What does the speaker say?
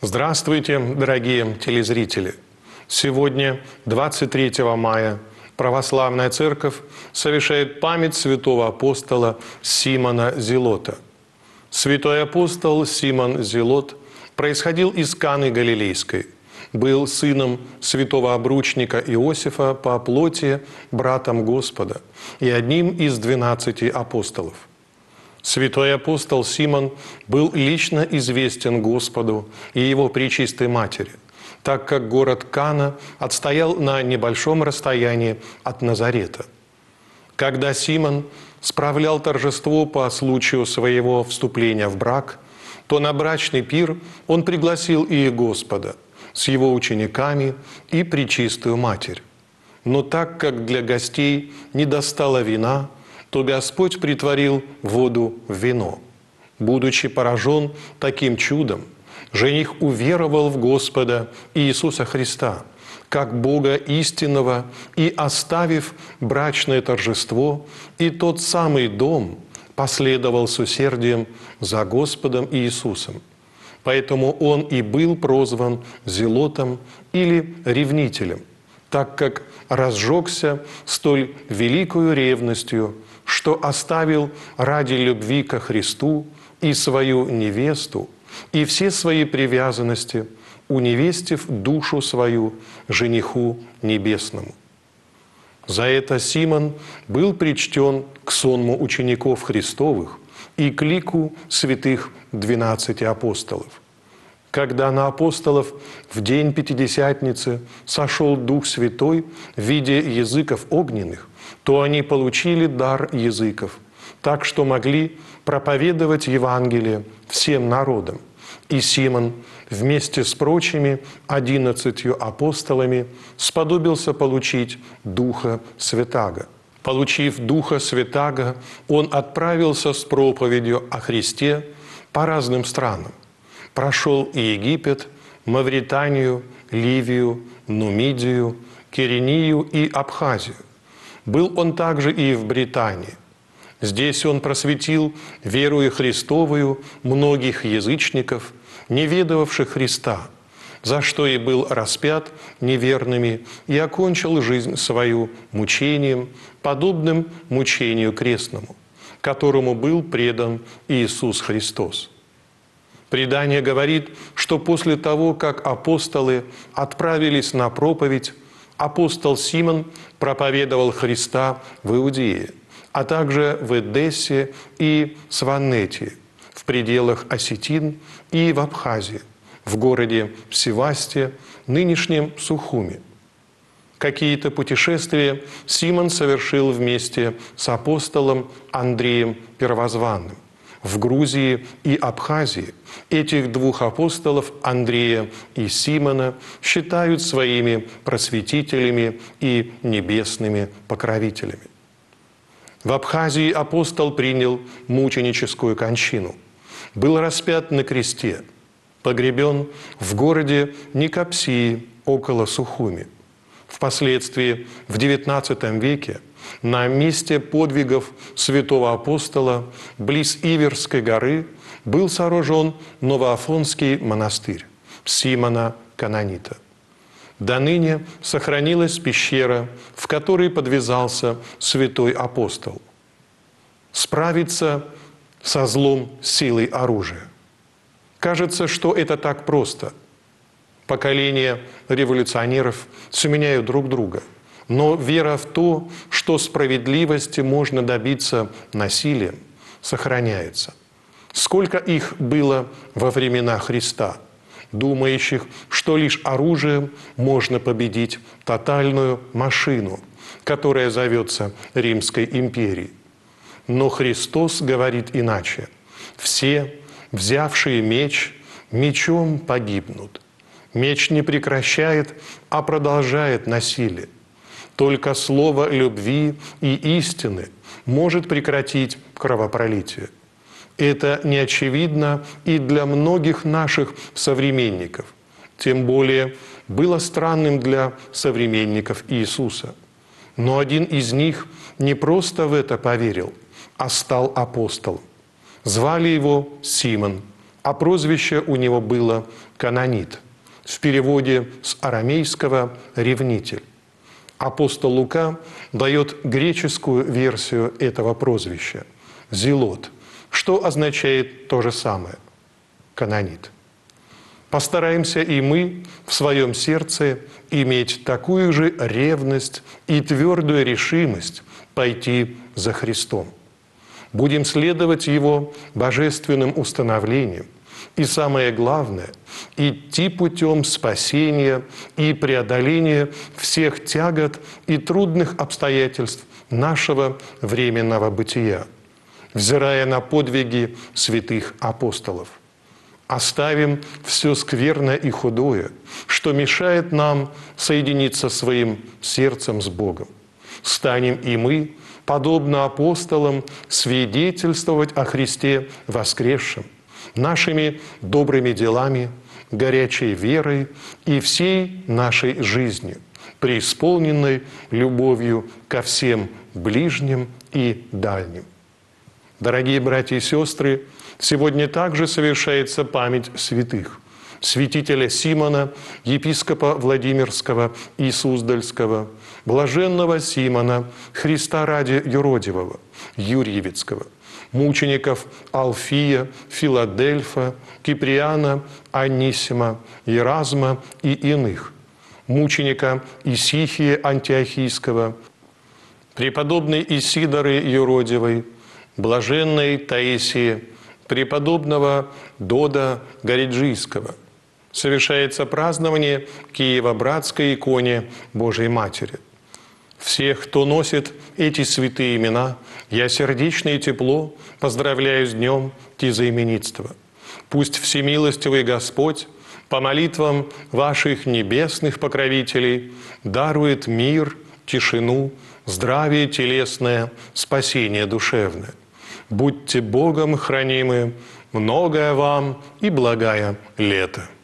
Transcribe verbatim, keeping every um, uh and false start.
Здравствуйте, дорогие телезрители! Сегодня, двадцать третьего мая, Православная Церковь совершает память святого апостола Симона Зелота. Святой апостол Симон Зелот происходил из Каны Галилейской, был сыном святого обручника Иосифа по плоти, братом Господа и одним из двенадцати апостолов. Святой апостол Симон был лично известен Господу и Его Пречистой Матери, так как город Кана отстоял на небольшом расстоянии от Назарета. Когда Симон справлял торжество по случаю своего вступления в брак, то на брачный пир он пригласил и Господа с Его учениками и Пречистую Матерь. Но так как для гостей не достало вина, то Господь претворил воду в вино. Будучи поражен таким чудом, жених уверовал в Господа Иисуса Христа, как Бога истинного, и, оставив брачное торжество, и тот самый дом последовал с усердием за Господом Иисусом. Поэтому он и был прозван Зелотом или ревнителем, так как разжегся столь великою ревностью, что оставил ради любви ко Христу и свою невесту, и все свои привязанности, уневестив душу свою жениху небесному. За это Симон был причтен к сонму учеников Христовых и к лику святых двенадцати апостолов. Когда на апостолов в день Пятидесятницы сошел Дух Святой в виде языков огненных, то они получили дар языков, так что могли проповедовать Евангелие всем народам. И Симон вместе с прочими одиннадцатью апостолами сподобился получить Духа Святаго. Получив Духа Святаго, он отправился с проповедью о Христе по разным странам. Прошел и Египет, Мавританию, Ливию, Нумидию, Кирению и Абхазию. Был он также и в Британии. Здесь он просветил верою Христовую многих язычников, не ведавших Христа, за что и был распят неверными и окончил жизнь свою мучением, подобным мучению крестному, которому был предан Иисус Христос. Предание говорит, что после того, как апостолы отправились на проповедь, апостол Симон проповедовал Христа в Иудее, а также в Эдессе и Сваннетии, в пределах Осетин и в Абхазии, в городе Севасте, нынешнем Сухуми. Какие-то путешествия Симон совершил вместе с апостолом Андреем Первозванным. В Грузии и Абхазии этих двух апостолов, Андрея и Симона, считают своими просветителями и небесными покровителями. В Абхазии апостол принял мученическую кончину, был распят на кресте, погребен в городе Никопсии около Сухуми. Впоследствии, в девятнадцатом веке, на месте подвигов святого апостола близ Иверской горы был сооружен Новоафонский монастырь Симона Канонита. До ныне сохранилась пещера, в которой подвязался святой апостол. Справиться со злом силой оружия. Кажется, что это так просто. Поколения революционеров сменяют друг друга. Но вера в то, что справедливости можно добиться насилием, сохраняется. Сколько их было во времена Христа, думающих, что лишь оружием можно победить тотальную машину, которая зовется Римской империей. Но Христос говорит иначе. Все, взявшие меч, мечом погибнут. Меч не прекращает, а продолжает насилие. Только слово любви и истины может прекратить кровопролитие. Это не очевидно и для многих наших современников. Тем более было странным для современников Иисуса. Но один из них не просто в это поверил, а стал апостолом. Звали его Симон, а прозвище у него было «канонит», в переводе с арамейского «ревнитель». Апостол Лука дает греческую версию этого прозвища – «зелот», что означает то же самое – «канонит». Постараемся и мы в своем сердце иметь такую же ревность и твердую решимость пойти за Христом. Будем следовать Его божественным установлениям. И самое главное – идти путем спасения и преодоления всех тягот и трудных обстоятельств нашего временного бытия, взирая на подвиги святых апостолов. Оставим все скверное и худое, что мешает нам соединиться своим сердцем с Богом. Станем и мы, подобно апостолам, свидетельствовать о Христе воскресшем, нашими добрыми делами, горячей верой и всей нашей жизнью, преисполненной любовью ко всем ближним и дальним. Дорогие братья и сестры, сегодня также совершается память святых. Святителя Симона, епископа Владимирского и Суздальского, блаженного Симона, Христа ради юродивого, Юрьевицкого, мучеников Алфия, Филадельфа, Киприана, Анисима, Еразма и иных, мученика Исихия Антиохийского, преподобной Исидоры Юродивой, блаженной Таисии, преподобного Дода Гориджийского. Совершается празднование Киево-Братской иконе Божией Матери. Всех, кто носит эти святые имена, я сердечно и тепло поздравляю с днем тезаименитства. Пусть всемилостивый Господь по молитвам ваших небесных покровителей дарует мир, тишину, здравие телесное, спасение душевное. Будьте Богом хранимы, многое вам и благая лето.